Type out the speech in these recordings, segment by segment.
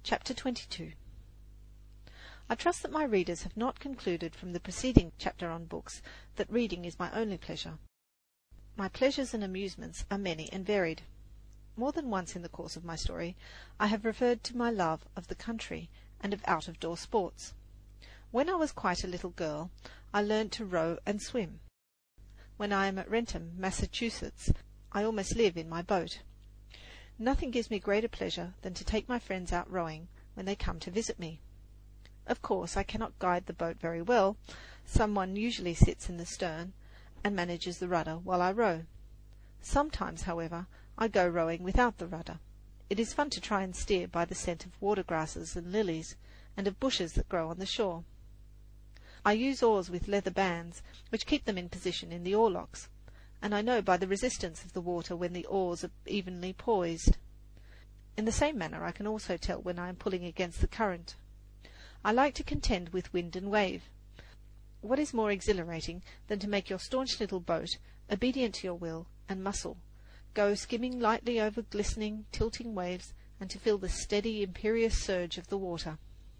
Chapter 22. I trust that my readers have not concluded from the preceding chapter on books that reading is my only pleasure. My pleasures and amusements are many and varied. More than once in the course of my story I have referred to my love of the country and of out-of-door sports. When I was quite a little girl, I learned to row and swim. When I am at Wrentham, Massachusetts, I almost live in my boat. Nothing gives me greater pleasure than to take my friends out rowing when they come to visit me. Of course, I cannot guide the boat very well. Someone usually sits in the stern and manages the rudder while I row. Sometimes, however, I go rowing without the rudder. It is fun to try and steer by the scent of water grasses and lilies, and of bushes that grow on the shore. I use oars with leather bands, which keep them in position in the oarlocks, and I know by the resistance of the water when the oars are evenly poised. In the same manner I can also tell when I am pulling against the current. I like to contend with wind and wave. What is more exhilarating than to make your staunch little boat, obedient to your will and muscle, go skimming lightly over glistening, tilting waves, and to feel the steady, imperious surge of the water?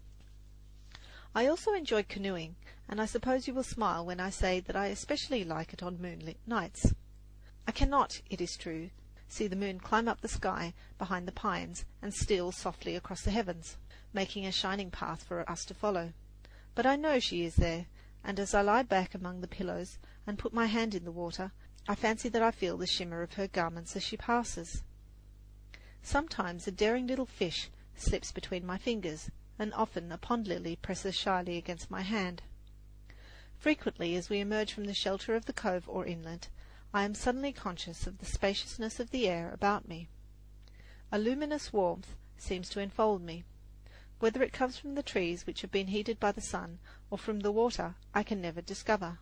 I also enjoy canoeing, and I suppose you will smile when I say that I especially like it on moonlit nights. I cannot, it is true, see the moon climb up the sky behind the pines and steal softly across the heavens, making a shining path for us to follow. But I know she is there, and as I lie back among the pillows and put my hand in the water, I fancy that I feel the shimmer of her garments as she passes. Sometimes a daring little fish slips between my fingers, and often a pond lily presses shyly against my hand. Frequently, as we emerge from the shelter of the cove or inlet, I am suddenly conscious of the spaciousness of the air about me. A luminous warmth seems to enfold me. Whether it comes from the trees which have been heated by the sun, or from the water, I can never discover.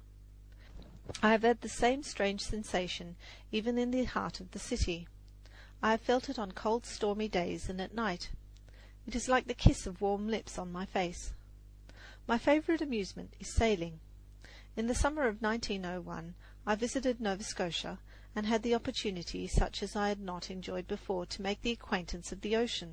I have had the same strange sensation even in the heart of the city. I have felt it on cold stormy days and at night. It is like the kiss of warm lips on my face. My favourite amusement is sailing. In the summer of 1901 I visited Nova Scotia and had the opportunity, such as I had not enjoyed before, to make the acquaintance of the ocean.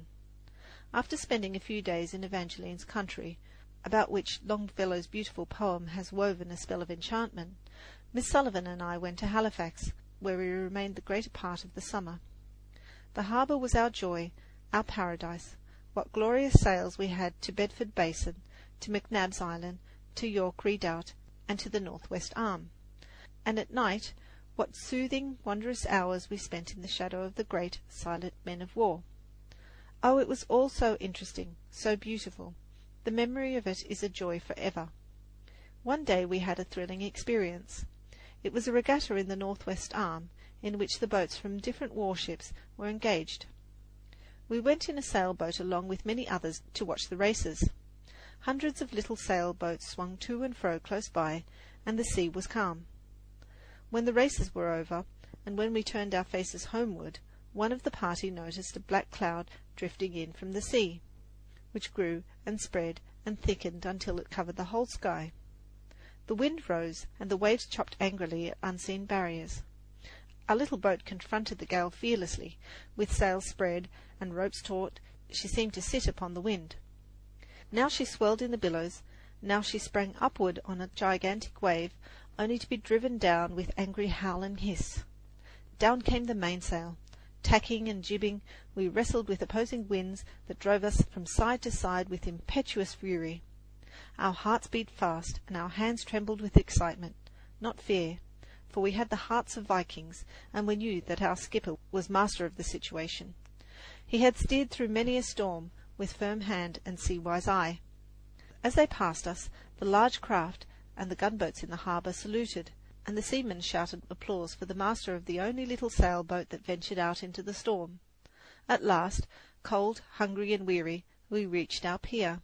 After spending a few days in Evangeline's country, about which Longfellow's beautiful poem has woven a spell of enchantment, Miss Sullivan and I went to Halifax, where we remained the greater part of the summer. The harbour was our joy, our paradise. What glorious sails we had to Bedford Basin, to McNab's Island, to York Redoubt, and to the North-West Arm. And at night, what soothing, wondrous hours we spent in the shadow of the great, silent men of war. Oh, it was all so interesting, so beautiful. The memory of it is a joy for ever. One day we had a thrilling experience. It was a regatta in the North-West Arm, in which the boats from different warships were engaged. We went in a sailboat along with many others to watch the races. Hundreds of little sailboats swung to and fro close by, and the sea was calm. When the races were over, and when we turned our faces homeward, one of the party noticed a black cloud drifting in from the sea, which grew and spread and thickened until it covered the whole sky. The wind rose, and the waves chopped angrily at unseen barriers. Our little boat confronted the gale fearlessly. With sails spread and ropes taut, she seemed to sit upon the wind. Now she swelled in the billows, now she sprang upward on a gigantic wave, only to be driven down with angry howl and hiss. Down came the mainsail. Tacking and jibbing, we wrestled with opposing winds that drove us from side to side with impetuous fury. Our hearts beat fast, and our hands trembled with excitement, not fear, for we had the hearts of Vikings, and we knew that our skipper was master of the situation. He had steered through many a storm with firm hand and sea-wise eye. As they passed us, the large craft and the gunboats in the harbour saluted, and the seamen shouted applause for the master of the only little sailboat that ventured out into the storm. At last, cold, hungry, and weary, we reached our pier.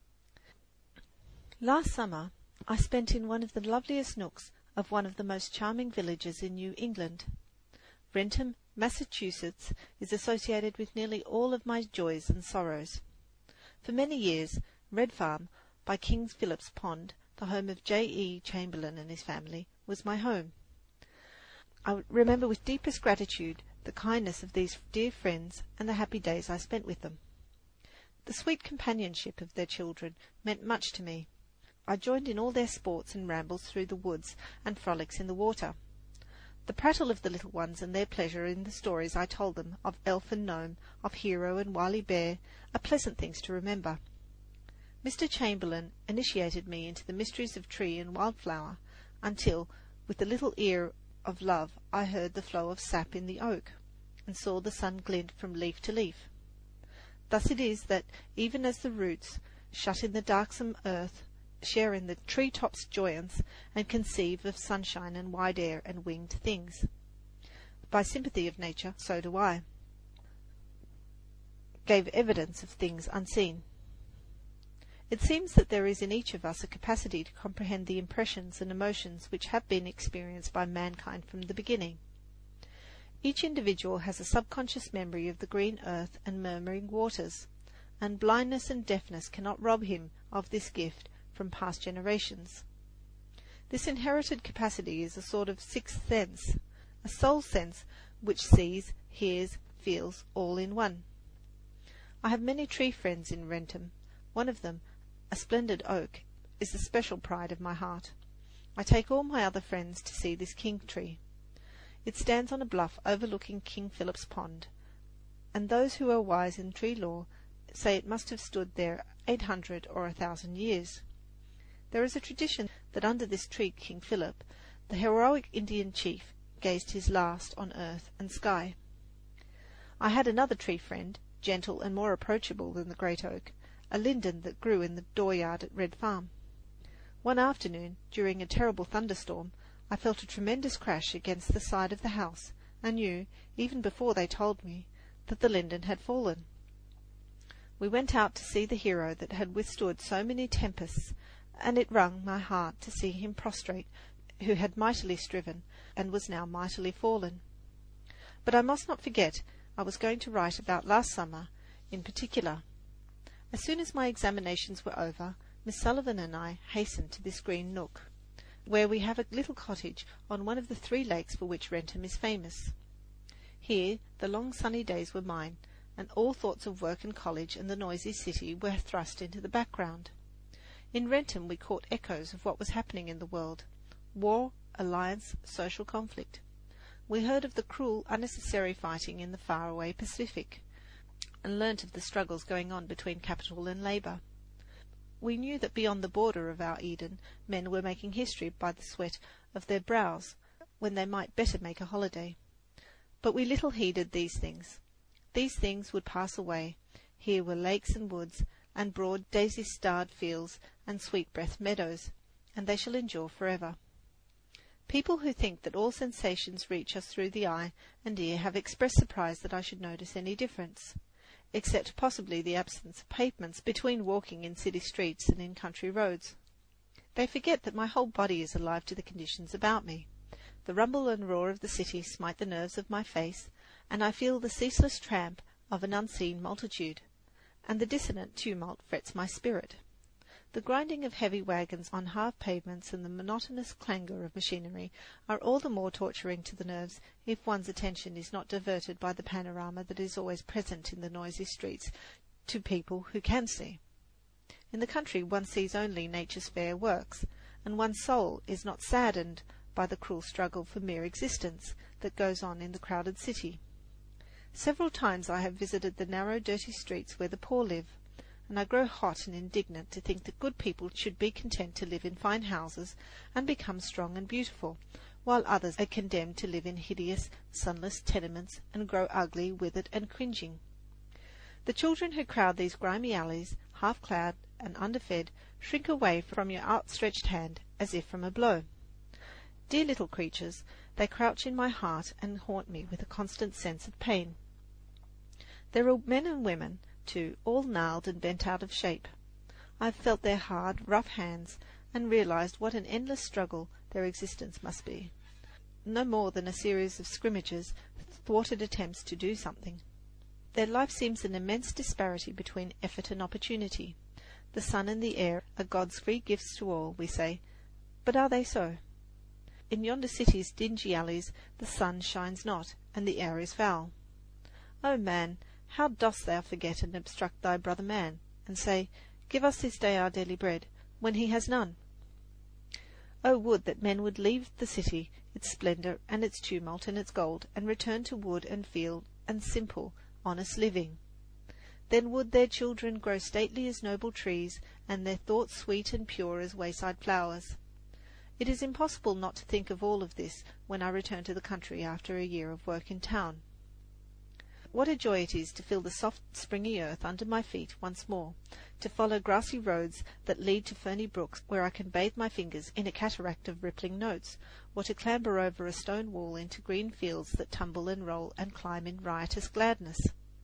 Last summer I spent in one of the loveliest nooks of one of the most charming villages in New England. Wrentham, Massachusetts, is associated with nearly all of my joys and sorrows. For many years, Red Farm, by King Philip's Pond, the home of J.E. Chamberlain and his family, was my home. I remember with deepest gratitude the kindness of these dear friends and the happy days I spent with them. The sweet companionship of their children meant much to me. I joined in all their sports and rambles through the woods and frolics in the water. The prattle of the little ones and their pleasure in the stories I told them of elf and gnome, of hero and wily bear, are pleasant things to remember. Mr. Chamberlain initiated me into the mysteries of tree and wildflower, until, with the little ear of love, I heard the flow of sap in the oak, and saw the sun glint from leaf to leaf. Thus it is that, even as the roots, shut in the darksome earth, share in the tree-top's joyance, and conceive of sunshine and wide air and winged things, by sympathy of nature, so do I. Gave evidence of things unseen. It seems that there is in each of us a capacity to comprehend the impressions and emotions which have been experienced by mankind from the beginning. Each individual has a subconscious memory of the green earth and murmuring waters, and blindness and deafness cannot rob him of this gift from past generations. This inherited capacity is a sort of sixth sense, a soul sense which sees, hears, feels all in one. I have many tree friends in Wrentham. One of them, a splendid oak, is the special pride of my heart. I take all my other friends to see this king tree. It stands on a bluff overlooking King Philip's Pond, and those who are wise in tree lore say it must have stood there 800 or 1,000 years. There is a tradition that under this tree King Philip, the heroic Indian chief, gazed his last on earth and sky. I had another tree friend, gentle and more approachable than the great oak, a linden that grew in the dooryard at Red Farm. One afternoon, during a terrible thunderstorm, I felt a tremendous crash against the side of the house, and knew, even before they told me, that the linden had fallen. We went out to see the hero that had withstood so many tempests, and it wrung my heart to see him prostrate, who had mightily striven, and was now mightily fallen. But I must not forget I was going to write about last summer in particular. As soon as my examinations were over, Miss Sullivan and I hastened to this green nook, where we have a little cottage on one of the 3 lakes for which Wrentham is famous. Here the long sunny days were mine, and all thoughts of work and college and the noisy city were thrust into the background. In Wrentham we caught echoes of what was happening in the world: war, alliance, social conflict. We heard of the cruel, unnecessary fighting in the far-away Pacific, and learnt of the struggles going on between capital and labour. We knew that beyond the border of our Eden men were making history by the sweat of their brows, when they might better make a holiday. But we little heeded these things. These things would pass away. Here were lakes and woods, and broad daisy-starred fields and sweet-breathed meadows, and they shall endure forever. People who think that all sensations reach us through the eye and ear have expressed surprise that I should notice any difference, except possibly the absence of pavements between walking in city streets and in country roads. They forget that my whole body is alive to the conditions about me. The rumble and roar of the city smite the nerves of my face, and I feel the ceaseless tramp of an unseen multitude, and the dissonant tumult frets my spirit. The grinding of heavy wagons on hard pavements and the monotonous clangour of machinery are all the more torturing to the nerves if one's attention is not diverted by the panorama that is always present in the noisy streets to people who can see. In the country one sees only nature's fair works, and one's soul is not saddened by the cruel struggle for mere existence that goes on in the crowded city. Several times I have visited the narrow, dirty streets where the poor live, and I grow hot and indignant to think that good people should be content to live in fine houses and become strong and beautiful, while others are condemned to live in hideous, sunless tenements and grow ugly, withered, and cringing. The children who crowd these grimy alleys, half-clad and underfed, shrink away from your outstretched hand as if from a blow. Dear little creatures, they crouch in my heart and haunt me with a constant sense of pain. There are men and women, too, all gnarled and bent out of shape. I have felt their hard, rough hands, and realized what an endless struggle their existence must be, no more than a series of scrimmages, thwarted attempts to do something. Their life seems an immense disparity between effort and opportunity. The sun and the air are God's free gifts to all, we say, but are they so? In yonder city's dingy alleys the sun shines not, and the air is foul. O man, how dost thou forget and obstruct thy brother man? and say, "Give us this day our daily bread," when he has none? Oh, would that men would leave the city, its splendour and its tumult and its gold, and return to wood and field and simple, honest living. Then would their children grow stately as noble trees, and their thoughts sweet and pure as wayside flowers. It is impossible not to think of all of this when I return to the country after a year of work in town. What a joy it is to feel the soft, springy earth under my feet once more, to follow grassy roads that lead to ferny brooks where I can bathe my fingers in a cataract of rippling notes, or to clamber over a stone wall into green fields that tumble and roll and climb in riotous gladness.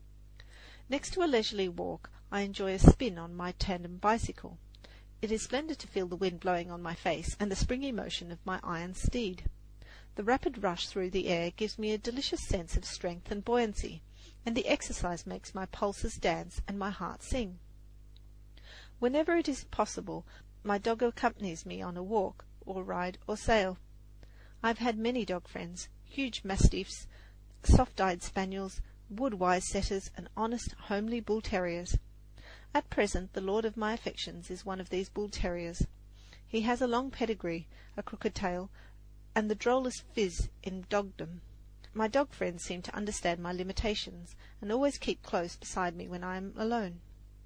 Next to a leisurely walk, I enjoy a spin on my tandem bicycle. It is splendid to feel the wind blowing on my face and the springy motion of my iron steed. The rapid rush through the air gives me a delicious sense of strength and buoyancy, and the exercise makes my pulses dance and my heart sing. Whenever it is possible, my dog accompanies me on a walk, or ride, or sail. I have had many dog friends, huge mastiffs, soft-eyed spaniels, wood-wise setters, and honest, homely bull-terriers. At present the lord of my affections is one of these bull-terriers. He has a long pedigree, a crooked tail, and the drollest phiz in dogdom. My dog friends seem to understand my limitations, and always keep close beside me when I am alone.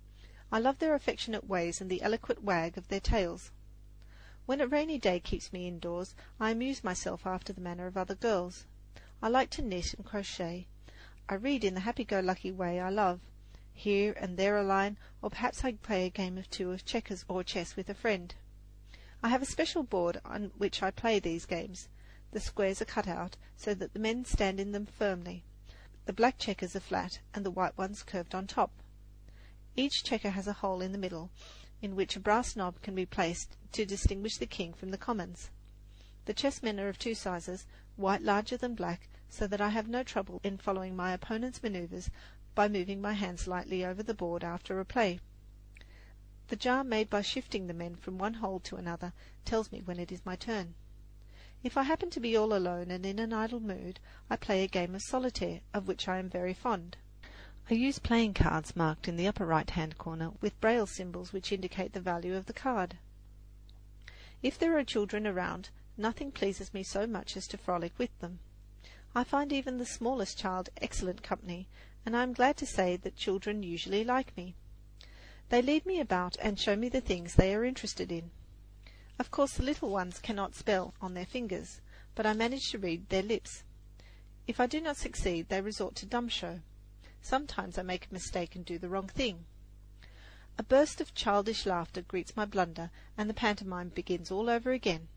I love their affectionate ways and the eloquent wag of their tails. When a rainy day keeps me indoors, I amuse myself after the manner of other girls. I like to knit and crochet. I read in the happy-go-lucky way I love. Here and there a line, or perhaps I play a game of two of checkers or chess with a friend. I have a special board on which I play these games. The squares are cut out, so that the men stand in them firmly. The black checkers are flat, and the white ones curved on top. Each checker has a hole in the middle, in which a brass knob can be placed to distinguish the king from the commons. The chessmen are of two sizes, white larger than black, so that I have no trouble in following my opponent's manoeuvres by moving my hands lightly over the board after a play. The jar made by shifting the men from one hole to another tells me when it is my turn. If I happen to be all alone and in an idle mood, I play a game of solitaire, of which I am very fond. I use playing cards marked in the upper right-hand corner with braille symbols which indicate the value of the card. If there are children around, nothing pleases me so much as to frolic with them. I find even the smallest child excellent company, and I am glad to say that children usually like me. They lead me about and show me the things they are interested in. Of course the little ones cannot spell on their fingers, but I manage to read their lips. If I do not succeed, they resort to dumb show. Sometimes I make a mistake and do the wrong thing. A burst of childish laughter greets my blunder, and the pantomime begins all over again.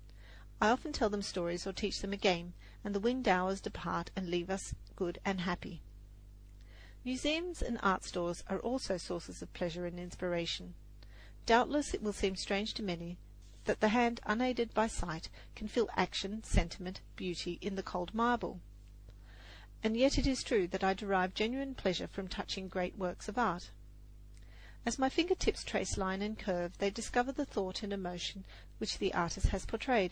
I often tell them stories or teach them a game, and the winged hours depart and leave us good and happy. Museums and art stores are also sources of pleasure and inspiration. Doubtless it will seem strange to many that the hand unaided by sight can feel action, sentiment, beauty in the cold marble. And yet it is true that I derive genuine pleasure from touching great works of art. As my fingertips trace line and curve, they discover the thought and emotion which the artist has portrayed.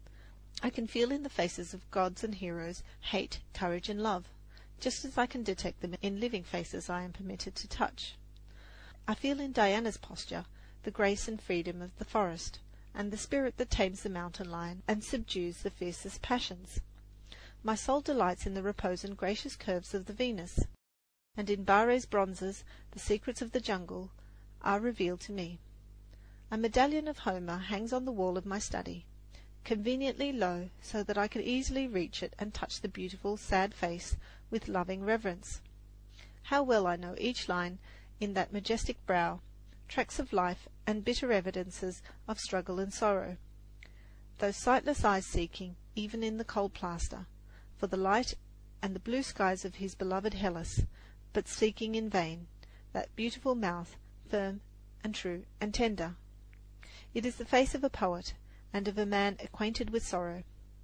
I can feel in the faces of gods and heroes hate, courage, and love, just as I can detect them in living faces I am permitted to touch. I feel in Diana's posture the grace and freedom of the forest, and the spirit that tames the mountain lion and subdues the fiercest passions. My soul delights in the repose and gracious curves of the Venus, and in Barre's bronzes the secrets of the jungle are revealed to me. A medallion of Homer hangs on the wall of my study, conveniently low, so that I can easily reach it and touch the beautiful, sad face with loving reverence. How well I know each line in that majestic brow, tracks of life and bitter evidences of struggle and sorrow. Those sightless eyes seeking, even in the cold plaster, for the light and the blue skies of his beloved Hellas, but seeking in vain, that beautiful mouth, firm and true and tender. It is the face of a poet, and of a man acquainted with sorrow.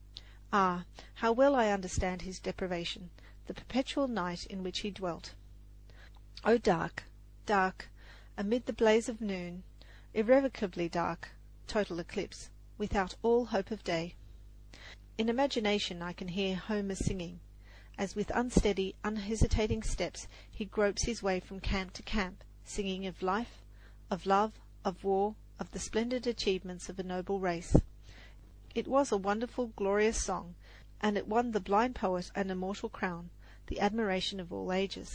Ah, how well I understand his deprivation, the perpetual night in which he dwelt. O dark, dark, amid the blaze of noon, irrevocably dark, total eclipse, without all hope of day. In imagination I can hear Homer singing, as with unsteady, unhesitating steps he gropes his way from camp to camp, singing of life, of love, of war, of the splendid achievements of a noble race. It was a wonderful, glorious song, and it won the blind poet an immortal crown, the admiration of all ages.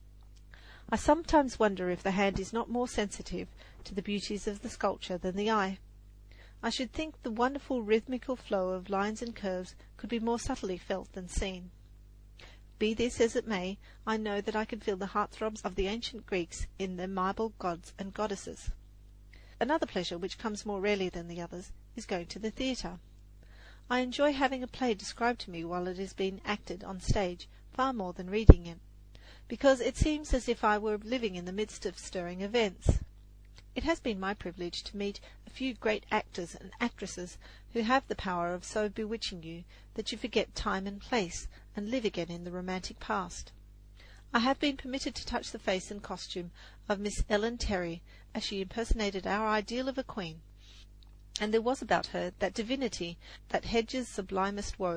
I sometimes wonder if the hand is not more sensitive to the beauties of the sculpture than the eye. I should think the wonderful rhythmical flow of lines and curves could be more subtly felt than seen. Be this as it may, I know that I can feel the heart-throbs of the ancient Greeks in their marble gods and goddesses. Another pleasure, which comes more rarely than the others, is going to the theatre. I enjoy having a play described to me while it is being acted on stage far more than reading it, because it seems as if I were living in the midst of stirring events. It has been my privilege to meet a few great actors and actresses who have the power of so bewitching you that you forget time and place and live again in the romantic past. I have been permitted to touch the face and costume of Miss Ellen Terry as she impersonated our ideal of a queen, and there was about her that divinity that hedges sublimest woe.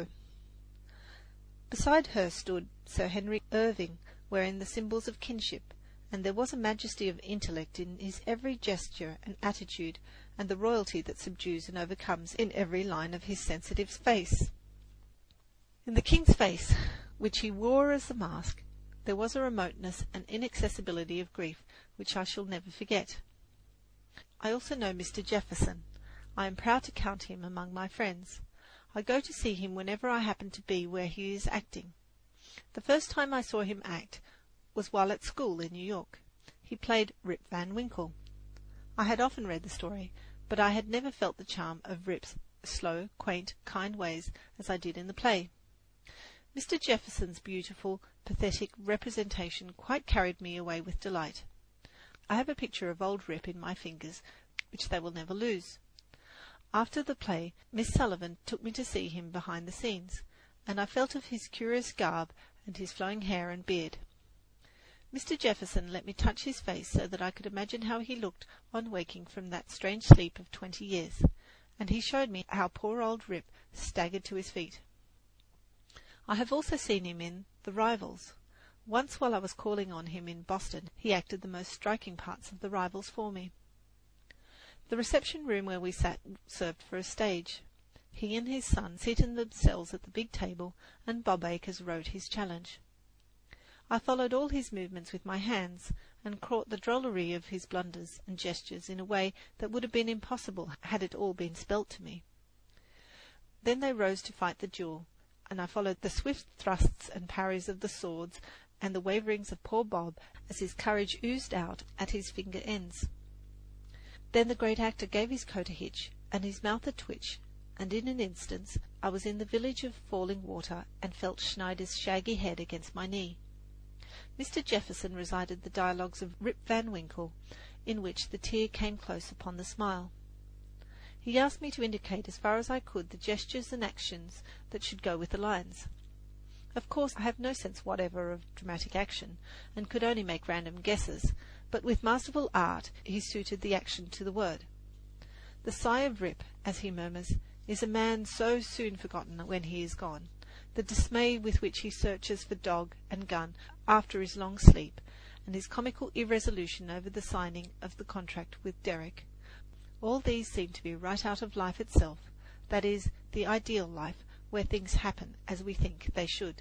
Beside her stood Sir Henry Irving, wearing the symbols of kinship, and there was a majesty of intellect in his every gesture and attitude, and the royalty that subdues and overcomes in every line of his sensitive face. In the king's face, which he wore as a mask, there was a remoteness and inaccessibility of grief which I shall never forget. I also know Mr. Jefferson. I am proud to count him among my friends. I go to see him whenever I happen to be where he is acting. The first time I saw him act was while at school in New York. He played Rip Van Winkle. I had often read the story, but I had never felt the charm of Rip's slow, quaint, kind ways as I did in the play. Mr. Jefferson's beautiful, pathetic representation quite carried me away with delight. I have a picture of old Rip in my fingers, which they will never lose. After the play, Miss Sullivan took me to see him behind the scenes, and I felt of his curious garb and his flowing hair and beard. Mr. Jefferson let me touch his face so that I could imagine how he looked on waking from that strange sleep of 20 years, and he showed me how poor old Rip staggered to his feet. I have also seen him in The Rivals. Once while I was calling on him in Boston, he acted the most striking parts of The Rivals for me. The reception room where we sat served for a stage. He and his son seated themselves at the big table, and Bob Acres wrote his challenge. I followed all his movements with my hands, and caught the drollery of his blunders and gestures in a way that would have been impossible had it all been spelt to me. Then they rose to fight the duel, and I followed the swift thrusts and parries of the swords and the waverings of poor Bob as his courage oozed out at his finger ends. Then the great actor gave his coat a hitch and his mouth a twitch, and in an instant I was in the village of Falling Water and felt Schneider's shaggy head against my knee. Mr. Jefferson recited the dialogues of Rip Van Winkle, in which the tear came close upon the smile. He asked me to indicate as far as I could the gestures and actions that should go with the lines. Of course, I have no sense whatever of dramatic action, and could only make random guesses, but with masterful art he suited the action to the word. The sigh of Rip, as he murmurs, is a man so soon forgotten when he is gone. The dismay with which he searches for dog and gun after his long sleep, and his comical irresolution over the signing of the contract with Derrick, all these seem to be right out of life itself, that is, the ideal life, where things happen as we think they should.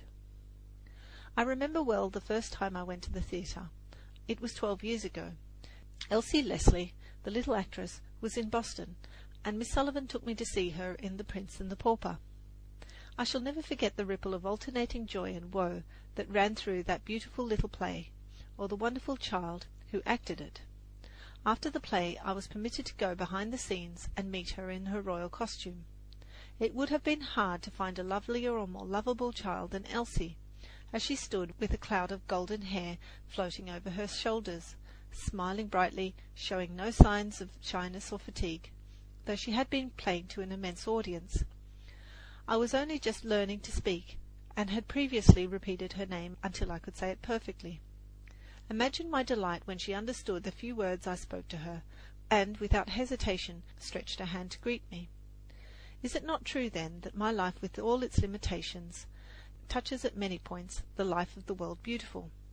I remember well the first time I went to the theatre. It was 12 years ago. Elsie Leslie, the little actress, was in Boston, and Miss Sullivan took me to see her in The Prince and the Pauper. I shall never forget the ripple of alternating joy and woe that ran through that beautiful little play, or the wonderful child who acted it. After the play I was permitted to go behind the scenes and meet her in her royal costume. It would have been hard to find a lovelier or more lovable child than Elsie, as she stood with a cloud of golden hair floating over her shoulders, smiling brightly, showing no signs of shyness or fatigue, though she had been playing to an immense audience. I was only just learning to speak, and had previously repeated her name until I could say it perfectly. Imagine my delight when she understood the few words I spoke to her, and, without hesitation, stretched her hand to greet me. Is it not true, then, that my life, with all its limitations, touches at many points the life of the world beautiful?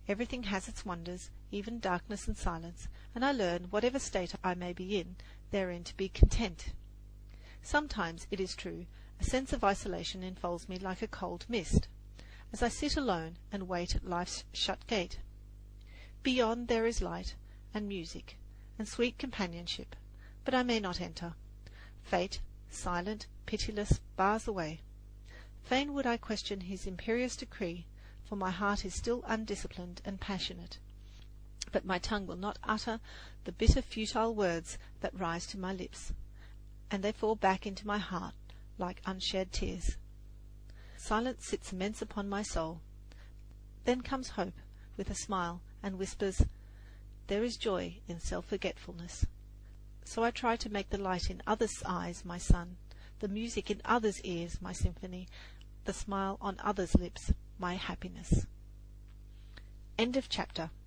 Everything has its wonders, even darkness and silence, and I learn, whatever state I may be in, therein to be content. Sometimes, it is true, a sense of isolation enfolds me like a cold mist, as I sit alone and wait at life's shut gate. Beyond there is light, and music, and sweet companionship, but I may not enter. Fate, silent, pitiless, bars the way. Fain would I question his imperious decree, for my heart is still undisciplined and passionate. But my tongue will not utter the bitter, futile words that rise to my lips, and they fall back into my heart like unshed tears. Silence sits immense upon my soul. Then comes hope, with a smile, and whispers, "There is joy in self-forgetfulness." So I try to make the light in others' eyes my sun, the music in others' ears my symphony, the smile on others' lips my happiness. End of chapter.